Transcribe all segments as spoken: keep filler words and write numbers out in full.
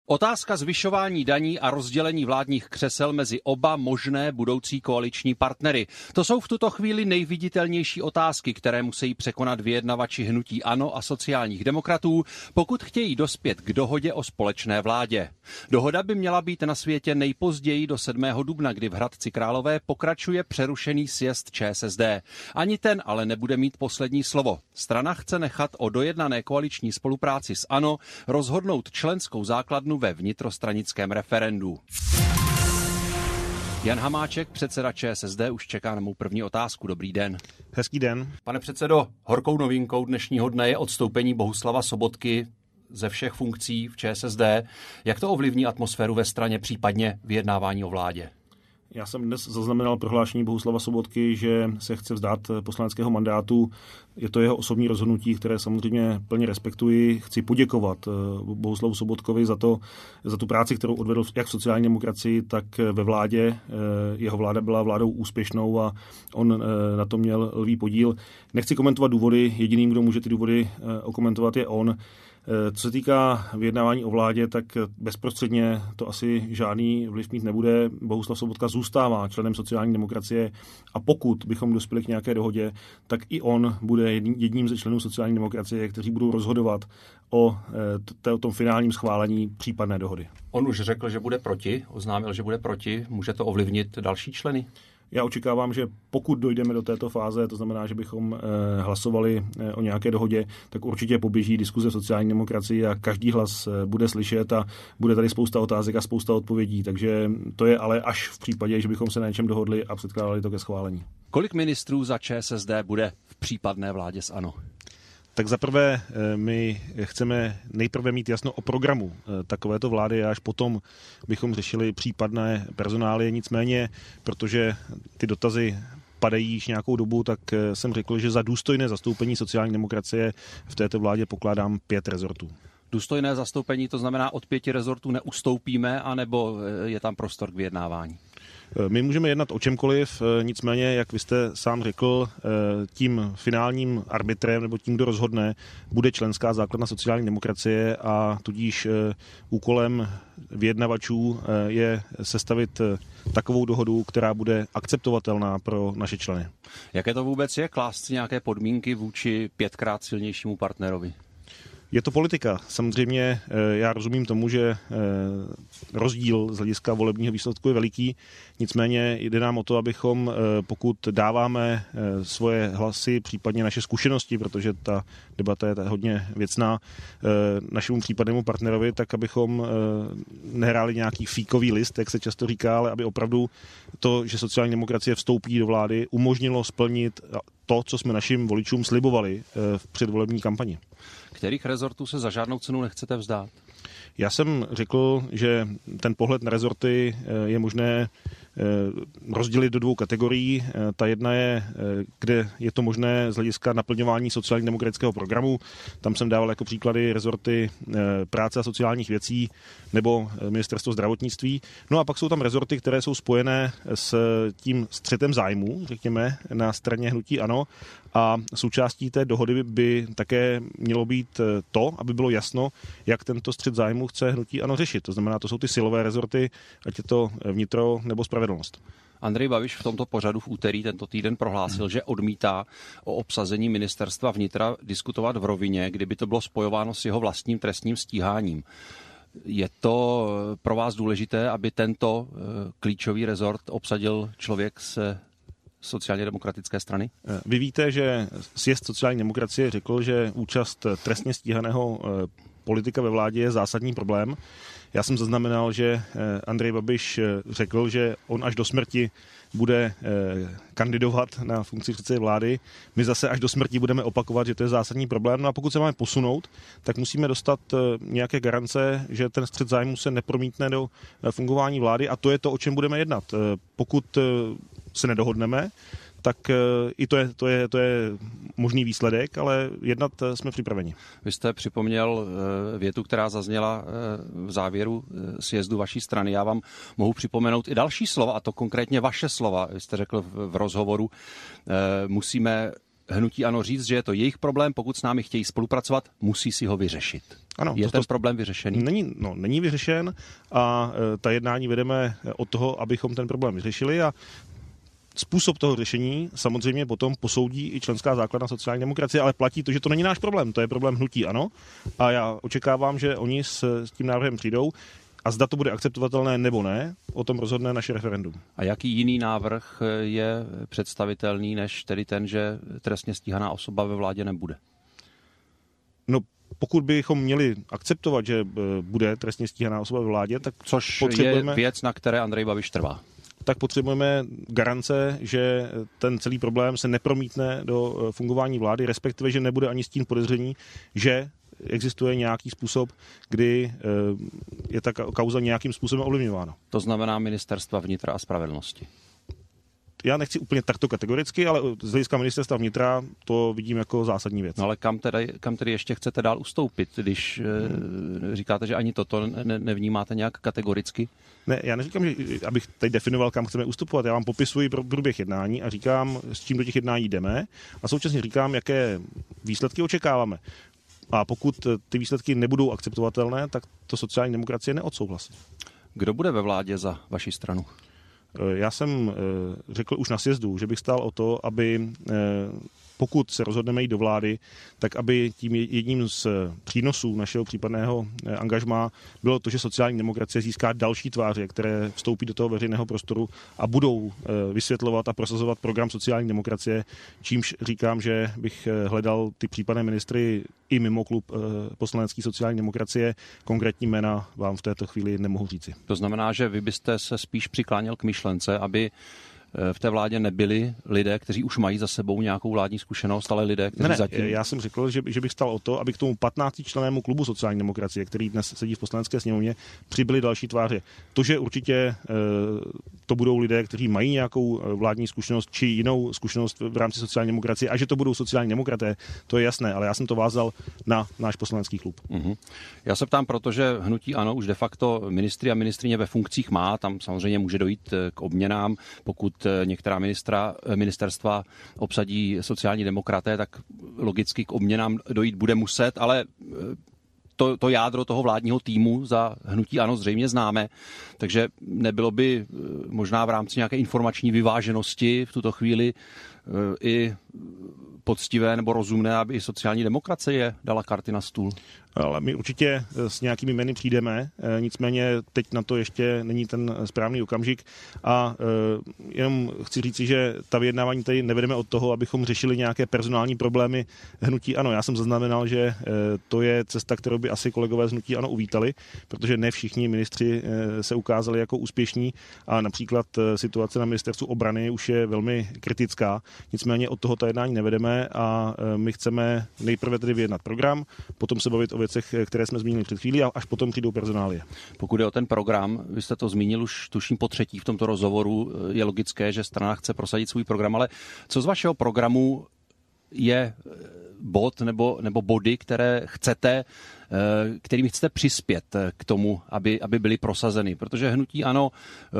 Otázka zvyšování daní a rozdělení vládních křesel mezi oba možné budoucí koaliční partnery. To jsou v tuto chvíli nejviditelnější otázky, které musí překonat vyjednavači hnutí ANO a sociálních demokratů, pokud chtějí dospět k dohodě o společné vládě. Dohoda by měla být na světě nejpozději do sedmého dubna, kdy v Hradci Králové pokračuje přerušený sjezd ČSSD. Ani ten ale nebude mít poslední slovo. Strana chce nechat o dojednané koaliční spolupráci s ANO rozhodnout členskou základnu ve vnitrostranickém referendu. Jan Hamáček, předseda ČSSD, už čeká na mou první otázku. Dobrý den. Hezký den. Pane předsedo, horkou novinkou dnešního dne je odstoupení Bohuslava Sobotky ze všech funkcí v ČSSD. Jak to ovlivní atmosféru ve straně, případně vyjednávání o vládě? Já jsem dnes zaznamenal prohlášení Bohuslava Sobotky, že se chce vzdát poslaneckého mandátu. Je to jeho osobní rozhodnutí, které samozřejmě plně respektuji. Chci poděkovat Bohuslavu Sobotkovi za to, za tu práci, kterou odvedl jak v sociální demokracii, tak ve vládě. Jeho vláda byla vládou úspěšnou a on na to měl lví podíl. Nechci komentovat důvody, jediným, kdo může ty důvody okomentovat, je on. Co se týká vyjednávání o vládě, tak bezprostředně to asi žádný vliv mít nebude. Bohuslav Sobotka zůstává členem sociální demokracie a pokud bychom dospěli k nějaké dohodě, tak i on bude jedním ze členů sociální demokracie, kteří budou rozhodovat o, t- o tom finálním schválení případné dohody. On už řekl, že bude proti, oznámil, že bude proti. Může to ovlivnit další členy? Já očekávám, že pokud dojdeme do této fáze, to znamená, že bychom hlasovali o nějaké dohodě, tak určitě poběží diskuze v sociální demokracii a každý hlas bude slyšet a bude tady spousta otázek a spousta odpovědí. Takže to je ale až v případě, že bychom se na něčem dohodli a předkládali to ke schválení. Kolik ministrů za ČSSD bude v případné vládě s ANO? Tak zaprvé my chceme nejprve mít jasno o programu takovéto vlády a až potom bychom řešili případné personálie. Nicméně, protože ty dotazy padají již nějakou dobu, tak jsem řekl, že za důstojné zastoupení sociální demokracie v této vládě pokládám pět rezortů. Důstojné zastoupení, to znamená od pěti rezortů neustoupíme, anebo je tam prostor k vyjednávání? My můžeme jednat o čemkoliv, nicméně, jak vy jste sám řekl, tím finálním arbitrem nebo tím, kdo rozhodne, bude členská základna sociální demokracie a tudíž úkolem vyjednavačů je sestavit takovou dohodu, která bude akceptovatelná pro naše členy. Jaké to vůbec je klást si nějaké podmínky vůči pětkrát silnějšímu partnerovi? Je to politika. Samozřejmě já rozumím tomu, že rozdíl z hlediska volebního výsledku je veliký, nicméně jde nám o to, abychom, pokud dáváme svoje hlasy, případně naše zkušenosti, protože ta debata je hodně věcná, našemu případnému partnerovi, tak abychom nehráli nějaký fíkový list, jak se často říká, ale aby opravdu to, že sociální demokracie vstoupí do vlády, umožnilo splnit to, co jsme našim voličům slibovali v předvolební kampani. Kterých rezortů se za žádnou cenu nechcete vzdát? Já jsem řekl, že ten pohled na rezorty je možné rozdělit do dvou kategorií. Ta jedna je, kde je to možné z hlediska naplňování sociálně demokratického programu. Tam jsem dával jako příklady rezorty práce a sociálních věcí nebo ministerstvo zdravotnictví. No a pak jsou tam rezorty, které jsou spojené s tím střetem zájmů, řekněme, na straně hnutí ANO. A součástí té dohody by také mělo být to, aby bylo jasno, jak tento střet zájmu chce hnutí ANO řešit. To znamená, to jsou ty silové rezorty, ať je to vnitro nebo spravedlnost. Andrej Babiš v tomto pořadu v úterý tento týden prohlásil, hmm. že odmítá o obsazení ministerstva vnitra diskutovat v rovině, kdyby to bylo spojováno s jeho vlastním trestním stíháním. Je to pro vás důležité, aby tento klíčový rezort obsadil člověk se sociálně demokratické strany? Vy víte, že sjezd sociální demokracie řekl, že účast trestně stíhaného politika ve vládě je zásadní problém. Já jsem zaznamenal, že Andrej Babiš řekl, že on až do smrti bude kandidovat na funkci předsedy vlády. My zase až do smrti budeme opakovat, že to je zásadní problém. No a pokud se máme posunout, tak musíme dostat nějaké garance, že ten střet zájmu se nepromítne do fungování vlády a to je to, o čem budeme jednat. Pokud se nedohodneme, tak i to je, to je, to je možný výsledek, ale jednat jsme připraveni. Vy jste připomněl větu, která zazněla v závěru sjezdu vaší strany. Já vám mohu připomenout i další slova, a to konkrétně vaše slova. Vy jste řekl v rozhovoru, musíme hnutí ANO říct, že je to jejich problém, pokud s námi chtějí spolupracovat, musí si ho vyřešit. Ano, je to, ten to problém vyřešený? Není, no, není vyřešen a e, ta jednání vedeme od toho, abychom ten problém vyřešili a způsob toho řešení samozřejmě potom posoudí i členská základna sociální demokracie, ale platí to, že to není náš problém, to je problém hnutí ANO a já očekávám, že oni s, s tím návrhem přijdou a zda to bude akceptovatelné nebo ne, o tom rozhodne naše referendum. A jaký jiný návrh je představitelný, než tedy ten, že trestně stíhaná osoba ve vládě nebude? No, pokud bychom měli akceptovat, že bude trestně stíhaná osoba ve vládě, tak což potřebujeme... je věc, na které Andrej Babiš trvá. Tak potřebujeme garance, že ten celý problém se nepromítne do fungování vlády, respektive, že nebude ani stín podezření, že existuje nějaký způsob, kdy je ta kauza nějakým způsobem ovlivňována. To znamená ministerstva vnitra a spravedlnosti. Já nechci úplně takto kategoricky, ale z hlediska ministerstva vnitra to vidím jako zásadní věc. No ale kam tedy, kam tedy ještě chcete dál ustoupit, když hmm. říkáte, že ani toto ne, nevnímáte nějak kategoricky? Ne, já neříkám, že, abych teď definoval, kam chceme ustupovat. Já vám popisuji průběh jednání a říkám, s čím do těch jednání jdeme a současně říkám, jaké výsledky očekáváme. A pokud ty výsledky nebudou akceptovatelné, tak to sociální demokracie neodsouhlasí. Kdo bude ve vládě za vaši stranu? Já jsem řekl už na sjezdu, že bych stál o to, aby pokud se rozhodneme jít do vlády, tak aby tím jedním z přínosů našeho případného angažmá bylo to, že sociální demokracie získá další tváře, které vstoupí do toho veřejného prostoru a budou vysvětlovat a prosazovat program sociální demokracie, čímž říkám, že bych hledal ty případné ministry i mimo klub poslanecký sociální demokracie. Konkrétní jména vám v této chvíli nemohu říci. To znamená, že vy byste se spíš přikláněl k myšlence, aby v té vládě nebyli lidé, kteří už mají za sebou nějakou vládní zkušenost, ale lidé, kteří ne, ne, zatím... Já jsem řekl, že, že bych stal o to, aby k tomu patnáctičlennému klubu sociální demokracie, který dnes sedí v poslanecké sněmovně, přibyly další tváře. To, že určitě to budou lidé, kteří mají nějakou vládní zkušenost či jinou zkušenost v rámci sociální demokracie a že to budou sociální demokraté, to je jasné, ale já jsem to vázal na náš poslanecký klub. Mm-hmm. Já se ptám, protože hnutí ANO už de facto ministry a ministryně ve funkcích má, tam samozřejmě může dojít k obměnám, pokud některá ministra, ministerstva obsadí sociální demokraté, tak logicky k obměnám dojít bude muset, ale to, to jádro toho vládního týmu za hnutí ANO zřejmě známe, takže nebylo by možná v rámci nějaké informační vyváženosti v tuto chvíli i poctivé nebo rozumné, aby i sociální demokracie dala karty na stůl? Ale my určitě s nějakými jmény přijdeme, nicméně teď na to ještě není ten správný okamžik a jenom chci říci, že ta vyjednávání tady nevedeme od toho, abychom řešili nějaké personální problémy hnutí ANO. Já jsem zaznamenal, že to je cesta, kterou by asi kolegové z hnutí ANO uvítali, protože ne všichni ministři se ukázali jako úspěšní a například situace na ministerstvu obrany už je velmi kritická. Nicméně od toho ta jednání nevedeme a my chceme nejprve tedy vyjednat program, potom se bavit o věcech, které jsme zmínili před chvílí a až potom přijdou personálie. Pokud je o ten program, vy jste to zmínil už tuším po třetí v tomto rozhovoru, je logické, že strana chce prosadit svůj program, ale co z vašeho programu je bod nebo, nebo body, které chcete, kterými chcete přispět k tomu, aby, aby byly prosazeny. Protože hnutí ANO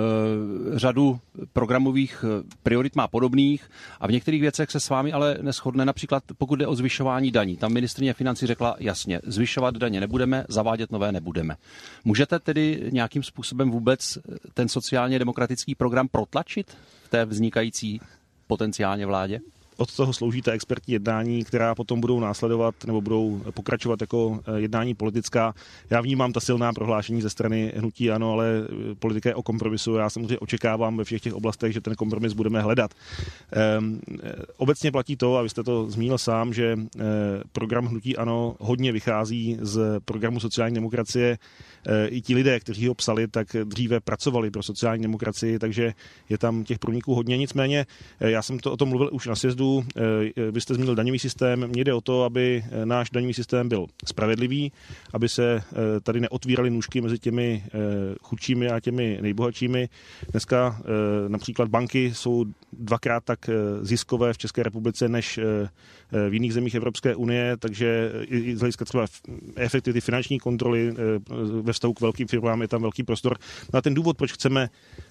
řadu programových priorit má podobných a v některých věcech se s vámi ale neshodne. Například pokud jde o zvyšování daní. Tam ministryně financí řekla jasně, zvyšovat daně nebudeme, zavádět nové nebudeme. Můžete tedy nějakým způsobem vůbec ten sociálně demokratický program protlačit v té vznikající potenciálně vládě? Od toho slouží ta expertní jednání, která potom budou následovat nebo budou pokračovat jako jednání politická. Já vnímám ta silná prohlášení ze strany hnutí ANO, ale politika je o kompromisu. Já samozřejmě očekávám ve všech těch oblastech, že ten kompromis budeme hledat. Ehm, obecně platí to, a vy jste to zmínil sám, že program hnutí ANO hodně vychází z programu sociální demokracie. I ti lidé, kteří ho psali, tak dříve pracovali pro sociální demokracii, takže je tam těch průniků hodně. Nicméně, já jsem to o tom mluvil už na sjezdu, vy jste zmínil daňový systém, mně jde o to, aby náš daňový systém byl spravedlivý, aby se tady neotvíraly nůžky mezi těmi chudšími a těmi nejbohatšími. Dneska například banky jsou dvakrát tak ziskové v České republice než v jiných zemích Evropské unie, takže i z hlediska třeba efektivity finanční kontroly ve vztahu k velkým firmám je tam velký prostor. No a ten důvod, proč chceme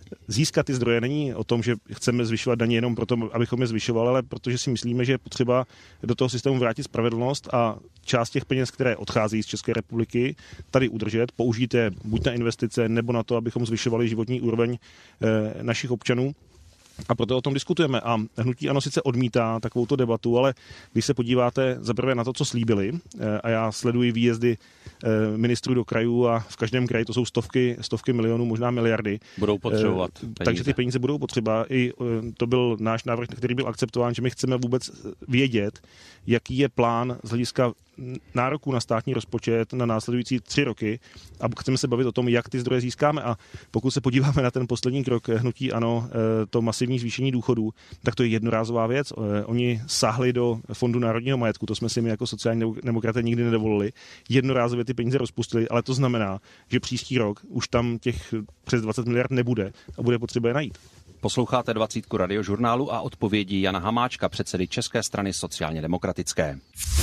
získat ty zdroje není o tom, že chceme zvyšovat daně jenom proto, abychom je zvyšovali, ale protože si myslíme, že je potřeba do toho systému vrátit spravedlnost a část těch peněz, které odchází z České republiky, tady udržet, použít je buď na investice, nebo na to, abychom zvyšovali životní úroveň e, našich občanů. A proto o tom diskutujeme. A hnutí ANO sice odmítá takovouto debatu, ale když se podíváte zaprvé na to, co slíbili, a já sleduji výjezdy ministrů do krajů a v každém kraji to jsou stovky, stovky milionů, možná miliardy. Budou potřebovat peníze. Takže ty peníze budou potřeba. I to byl náš návrh, který byl akceptován, že my chceme vůbec vědět, jaký je plán z hlediska nároků na státní rozpočet na následující tři roky a chceme se bavit o tom, jak ty zdroje získáme. A pokud se podíváme na ten poslední krok hnutí ANO, to masivní zvýšení důchodů, tak to je jednorázová věc. Oni sáhli do Fondu národního majetku, to jsme si my jako sociální demokraté nikdy nedovolili. Jednorázově ty peníze rozpustili, ale to znamená, že příští rok už tam těch přes dvacet miliard nebude a bude potřeba je najít. Posloucháte dvacítku Radiožurnálu a odpovědí Jana Hamáčka, předsedy České strany sociálně demokratické.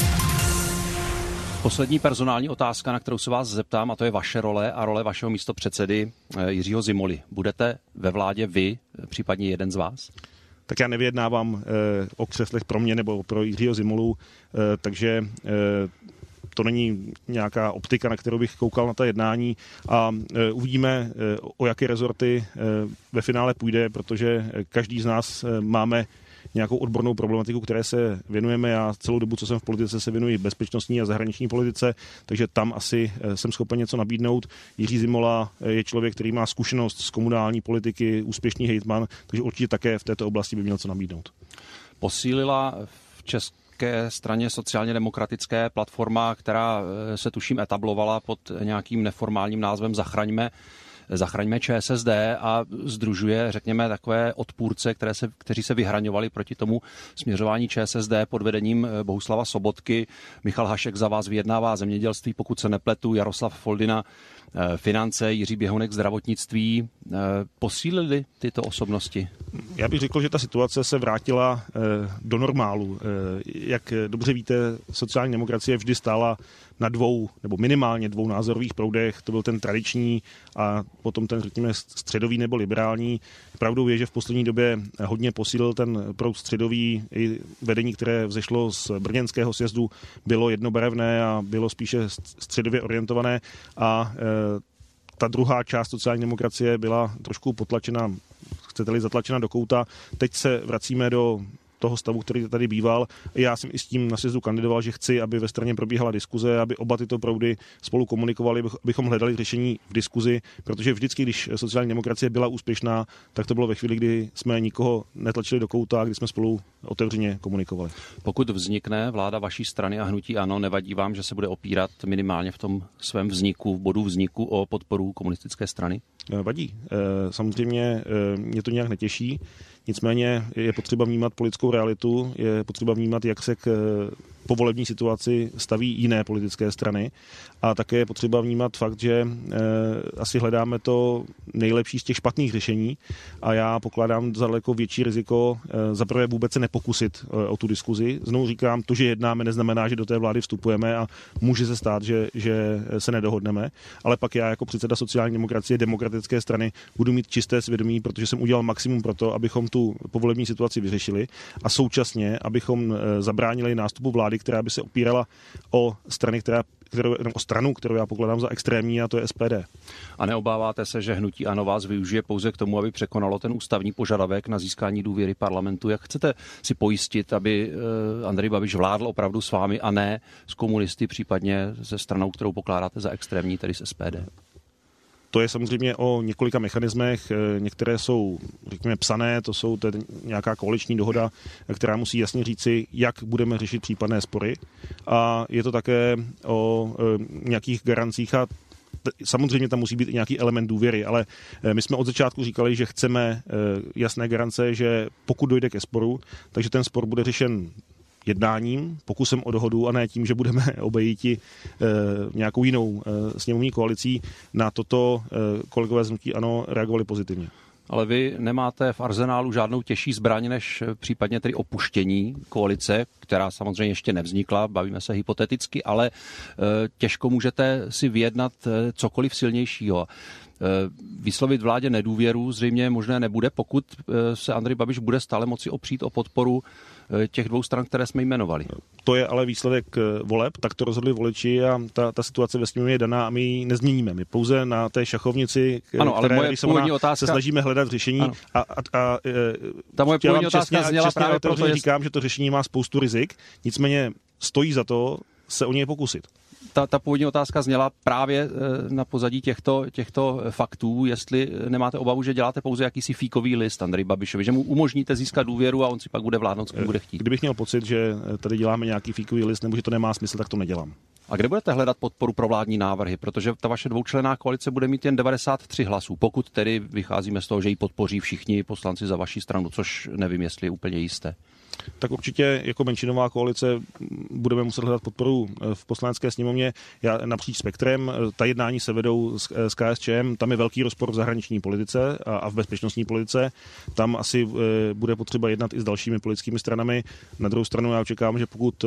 Poslední personální otázka, na kterou se vás zeptám, a to je vaše role a role vašeho místopředsedy Jiřího Zimoly. Budete ve vládě vy, případně jeden z vás? Tak já nevyjednávám eh, o křeslech pro mě nebo pro Jiřího Zimolu, eh, takže eh, to není nějaká optika, na kterou bych koukal na ta jednání a e, uvidíme, e, o jaké rezorty e, ve finále půjde, protože každý z nás e, máme nějakou odbornou problematiku, které se věnujeme. Já celou dobu, co jsem v politice, se věnuji bezpečnostní a zahraniční politice, takže tam asi jsem schopen něco nabídnout. Jiří Zimola je člověk, který má zkušenost z komunální politiky, úspěšný hejtman, takže určitě také v této oblasti by měl co nabídnout. Posílila v České straně sociálně demokratické platforma, která se tuším etablovala pod nějakým neformálním názvem Zachraňme, Zachraňme ČSSD a sdružuje, řekněme, takové odpůrce, které se, kteří se vyhraňovali proti tomu směřování ČSSD pod vedením Bohuslava Sobotky. Michal Hašek za vás vyjednává zemědělství, pokud se nepletu, Jaroslav Foldina finance, Jiří Běhounek zdravotnictví. Posílili tyto osobnosti? Já bych řekl, že ta situace se vrátila do normálu. Jak dobře víte, sociální demokracie vždy stála na dvou, nebo minimálně dvou názorových proudech. To byl ten tradiční a potom ten, řekněme, středový nebo liberální. Pravdou je, že v poslední době hodně posílil ten proud středový. I vedení, které vzešlo z brněnského sjezdu, bylo jednobarevné a bylo spíše středově orientované a ta druhá část sociální demokracie byla trošku potlačena, chcete-li zatlačena do kouta. Teď se vracíme do toho stavu, který tady býval. Já jsem i s tím na sjezdu kandidoval, že chci, aby ve straně probíhala diskuze, aby oba tyto proudy spolu komunikovali, abychom hledali řešení v diskuzi, protože vždycky, když sociální demokracie byla úspěšná, tak to bylo ve chvíli, kdy jsme nikoho netlačili do kouta, kdy jsme spolu otevřeně komunikovali. Pokud vznikne vláda vaší strany a hnutí ANO, nevadí vám, že se bude opírat minimálně v tom svém vzniku, v bodu vzniku o podporu komunistické strany? Vadí. Samozřejmě mě to nějak netěší. Nicméně je potřeba vnímat politickou realitu, je potřeba vnímat, jak se k povolební situaci staví jiné politické strany a také je potřeba vnímat fakt, že eh, asi hledáme to nejlepší z těch špatných řešení a já pokládám za daleko větší riziko eh, zaprvé vůbec se nepokusit eh, o tu diskuzi. Znovu říkám, to, že jednáme, neznamená, že do té vlády vstupujeme a může se stát, že, že se nedohodneme, ale pak já jako předseda sociální demokracie demokratické strany budu mít čisté svědomí, protože jsem udělal maximum pro to, abychom tu povolební situaci vyřešili a současně, abychom eh, zabránili nástupu vlády, která by se opírala o strany, která, kterou, o stranu, kterou já pokládám za extrémní, a to je S P D. A neobáváte se, že hnutí ANO vás využije pouze k tomu, aby překonalo ten ústavní požadavek na získání důvěry parlamentu? Jak chcete si pojistit, aby Andrej Babiš vládl opravdu s vámi a ne s komunisty, případně se stranou, kterou pokládáte za extrémní, tedy s S P D? To je samozřejmě o několika mechanismech. Některé jsou, řekněme, psané, to jsou tedy nějaká koaliční dohoda, která musí jasně říci, jak budeme řešit případné spory. A je to také o nějakých garancích a samozřejmě tam musí být i nějaký element důvěry, ale my jsme od začátku říkali, že chceme jasné garance, že pokud dojde ke sporu, takže ten spor bude řešen jednáním, pokusem o dohodu a ne tím, že budeme obejiti e, nějakou jinou e, sněmovní koalicí. Na toto e, kolegové z hnutí ANO reagovali pozitivně. Ale vy nemáte v arzenálu žádnou těžší zbraň než případně tedy opuštění koalice, která samozřejmě ještě nevznikla, bavíme se hypoteticky, ale e, těžko můžete si vyjednat cokoliv silnějšího. Vyslovit vládě nedůvěru zřejmě možné nebude, pokud se Andrej Babiš bude stále moci opřít o podporu těch dvou stran, které jsme jmenovali. To je ale výsledek voleb, tak to rozhodli voliči a ta, ta situace ve sněmovně je daná a my ji nezměníme. My pouze na té šachovnici, ano, ale které moje otázka... se snažíme hledat řešení. A, a, a, ta moje původní otázka zněla právě proto, že říkám, že to řešení má spoustu rizik, nicméně stojí za to se o něj pokusit. Ta, ta původní otázka zněla právě na pozadí těchto, těchto faktů, jestli nemáte obavu, že děláte pouze jakýsi fíkový list Andrej Babišovi, že mu umožníte získat důvěru a on si pak bude vládnout, co bude chtít. Kdybych měl pocit, že tady děláme nějaký fíkový list nebo že to nemá smysl, tak to nedělám. A kde budete hledat podporu pro vládní návrhy? Protože ta vaše dvoučlenná koalice bude mít jen devadesát tři hlasů, pokud tedy vycházíme z toho, že ji podpoří všichni poslanci za vaši stranu, což nevím, jestli je úplně jisté. Tak určitě jako menšinová koalice budeme muset hledat podporu v Poslanecké sněmovně. Já napříč spektrem, ta jednání se vedou s K S Č M, tam je velký rozpor v zahraniční politice a v bezpečnostní politice. Tam asi bude potřeba jednat i s dalšími politickými stranami. Na druhou stranu já očekávám, že pokud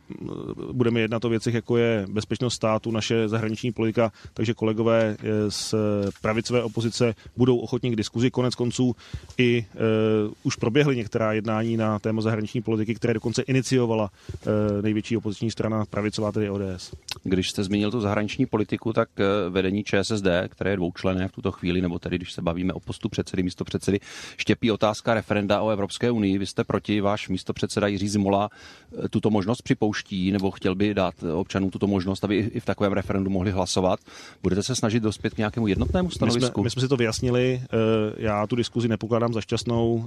budeme jednat o věcech, jako je bezpečnost státu, naše zahraniční politika, takže kolegové z pravicové opozice budou ochotní k diskuzi. Konec konců i uh, už proběhly některá jednání na téma zahraniční politiky, které dokonce iniciovala uh, největší opoziční strana pravicová, tedy O D S. Když jste zmínil tu zahraniční politiku, tak vedení Č S S D, které je dvoučlenné v tuto chvíli, nebo tedy když se bavíme o postu předsedy, místopředsedy, štěpí otázka referenda o Evropské unii. Vy jste proti, váš místopředseda Jiří Zimola tuto možnost připouští, nebo chtěl by dát občanům tuto možnost, aby i v takovém referendu mohli hlasovat. Budete se snažit dospět k nějakému jednotnému stanovisku? My jsme, my jsme si to vyjasnili. Já tu diskuzi nepokládám za šťastnou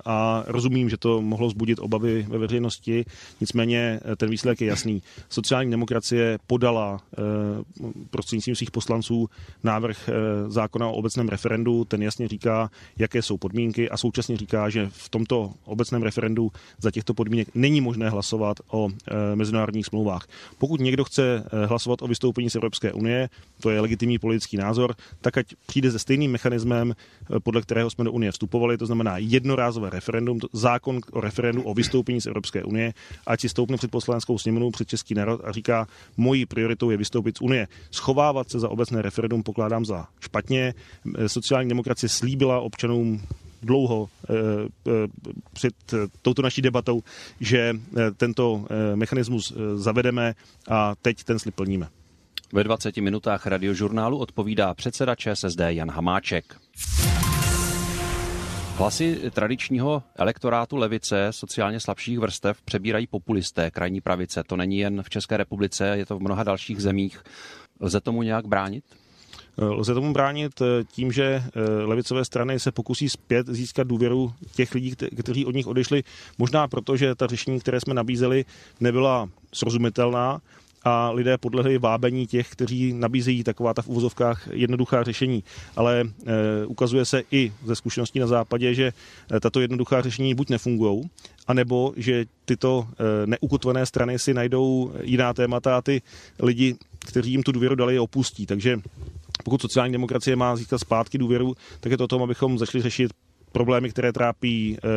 a rozumím, že to mohlo vzbudit obavy ve veřejnosti. Nicméně ten výsledek je jasný. Sociální demokracie podala prostřednictvím svých poslanců návrh zákona o obecném referendu. Ten jasně říká, jaké jsou podmínky a současně říká, že v tomto obecném referendu za těchto podmínek není možné hlasovat o mezinárodních smlouvách. Pokud někdo chce hlasovat o vystoupení z Evropské unie, to je legitimní politický názor, tak ať přijde se stejným mechanismem, podle kterého jsme do Unie vstupovali, to znamená jednorázové referendum, zákon o referendu o vystoupení z Evropské unie, ať si stoupne před Poslaneckou sněmovnou, před český národ a říká, mojí prioritou je vystoupit z Unie. Schovávat se za obecné referendum pokládám za špatně. Sociální demokracie slíbila občanům dlouho eh, eh, před touto naší debatou, že eh, tento eh, mechanismus eh, zavedeme a teď ten slib plníme. Ve dvaceti minutách radiožurnálu odpovídá předseda Č S S D Jan Hamáček. Hlasy tradičního elektorátu levice, sociálně slabších vrstev, přebírají populisté, krajní pravice. To není jen v České republice, je to v mnoha dalších zemích. Lze tomu nějak bránit? Lze tomu bránit tím, že levicové strany se pokusí zpět získat důvěru těch lidí, kteří od nich odešli. Možná proto, že ta řešení, které jsme nabízeli, nebyla srozumitelná a lidé podlehli vábení těch, kteří nabízejí taková ta v uvozovkách jednoduchá řešení. Ale e, ukazuje se i ze zkušeností na západě, že tato jednoduchá řešení buď nefungují, anebo že tyto e, neukotvené strany si najdou jiná témata a ty lidi, kteří jim tu důvěru dali, je opustí. Takže pokud sociální demokracie má získat zpátky důvěru, tak je to o tom, abychom začali řešit problémy, které trápí e,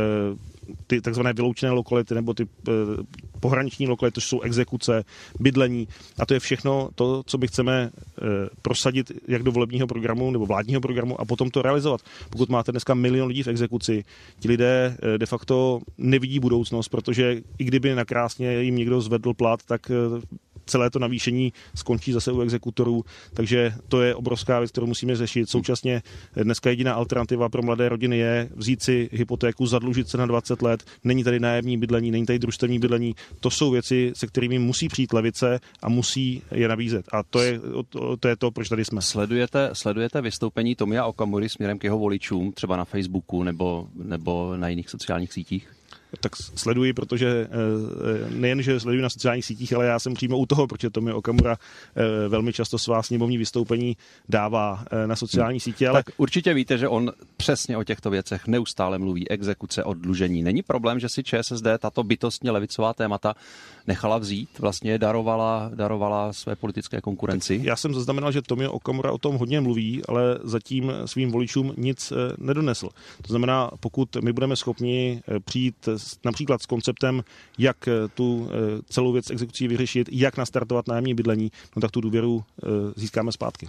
ty takzvané vyloučené lokality nebo ty e, pohraniční lokality, to jsou exekuce, bydlení a to je všechno to, co my chceme e, prosadit jak do volebního programu nebo vládního programu a potom to realizovat. Pokud máte dneska milion lidí v exekuci, ti lidé e, de facto nevidí budoucnost, protože i kdyby nakrásně jim někdo zvedl plat, tak e, celé to navýšení skončí zase u exekutorů, takže to je obrovská věc, kterou musíme řešit. Současně dneska jediná alternativa pro mladé rodiny je vzít si hypotéku, zadlužit se na dvacet let, není tady nájemní bydlení, není tady družstevní bydlení. To jsou věci, se kterými musí přijít levice a musí je nabízet. A to je to, to, je to proč tady jsme. Sledujete, sledujete vystoupení Tomia Okamury směrem k jeho voličům, třeba na Facebooku nebo, nebo na jiných sociálních sítích? Tak sleduji, protože nejen, že sleduji na sociálních sítích, ale já jsem přímo u toho, protože Tomio Okamura velmi často svá sněmovní vystoupení dává na sociální sítě. Ale... Tak určitě víte, že on přesně o těchto věcech neustále mluví, exekuce, oddlužení. Není problém, že si Č S S D tato bytostně levicová témata nechala vzít, vlastně darovala, darovala své politické konkurenci? Tak já jsem zaznamenal, že Tomio Okamura o tom hodně mluví, ale zatím svým voličům nic nedonesl. To znamená, pokud my budeme schopni přijít například s konceptem, jak tu celou věc exekucí vyřešit, jak nastartovat nájemní bydlení, no tak tu důvěru získáme zpátky.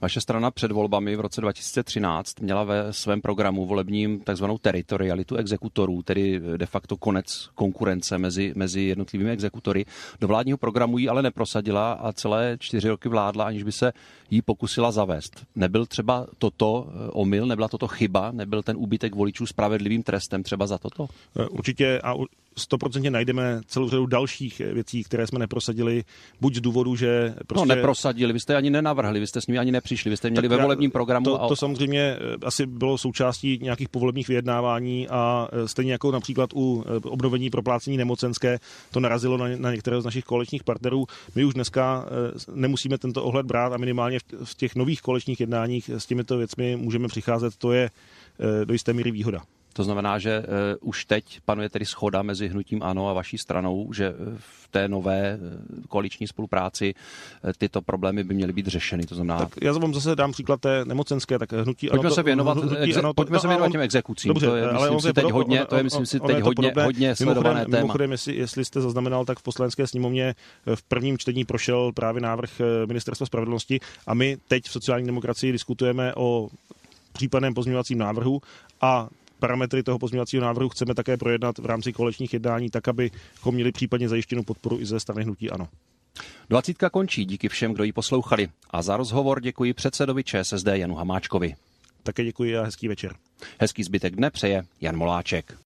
Vaše strana před volbami v roce dva tisíce třináct měla ve svém programu volebním takzvanou teritorialitu exekutorů, tedy de facto konec konkurence mezi, mezi jednotlivými exekutory. Do vládního programu ji ale neprosadila a celé čtyři roky vládla, aniž by se jí pokusila zavést. Nebyl třeba toto omyl, nebyla toto chyba, nebyl ten úbytek voličů spravedlivým trestem třeba za toto? Určitě a stoprocentně najdeme celou řadu dalších věcí, které jsme neprosadili, buď z důvodu, že prostě... No neprosadili, vy jste ani nenavrhli, vy jste s nimi ani nepřišli, vy jste měli tak ve volebním programu. To, a... to samozřejmě asi bylo součástí nějakých povolebních vyjednávání a stejně jako například u obnovení proplácení nemocenské, to narazilo na, na některé z našich koaličních partnerů. My už dneska nemusíme tento ohled brát a minimálně v těch nových koaličních jednáních s těmito věcmi můžeme přicházet, to je do jisté míry výhoda. To znamená, že uh, už teď panuje tedy shoda mezi hnutím ANO a vaší stranou, že v té nové koaliční spolupráci uh, tyto problémy by měly být řešeny. To znamená... Tak já vám zase dám příklad té nemocenské, tak hnutí pojďme ANO... Se věnovat, hnutí, exe, ano, to, pojďme no, se věnovat on, těm exekucím. Dobře, to je, ale myslím si, teď podob, hodně, on, to je, myslím si, teď to hodně, podobné. hodně sledované mimochodem, téma. Mimochodem, jestli, jestli jste zaznamenal, tak v Poslanecké sněmovně v prvním čtení prošel právě návrh Ministerstva spravedlnosti a my teď v sociální demokracii diskutujeme o případném pozměňovacím návrhu a parametry toho pozměňovacího návrhu chceme také projednat v rámci koaličních jednání, tak abychom měli případně zajištěnou podporu i ze strany hnutí ANO. Dvacítka končí, díky všem, kdo ji poslouchali. A za rozhovor děkuji předsedovi ČSSD Janu Hamáčkovi. Také děkuji a hezký večer. Hezký zbytek dne přeje Jan Moláček.